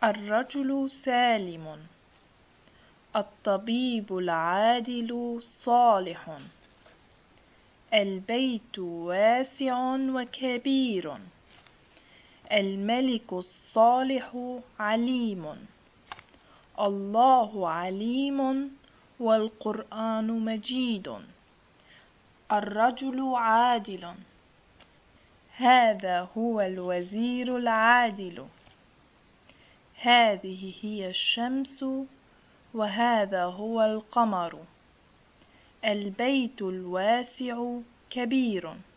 الرجل سالم. الطبيب العادل صالح. البيت واسع وكبير. الملك الصالح عليم. الله عليم والقرآن مجيد. الرجل عادل. هذا هو الوزير العادل. هذه هي الشمس وهذا هو القمر. البيت الواسع كبير.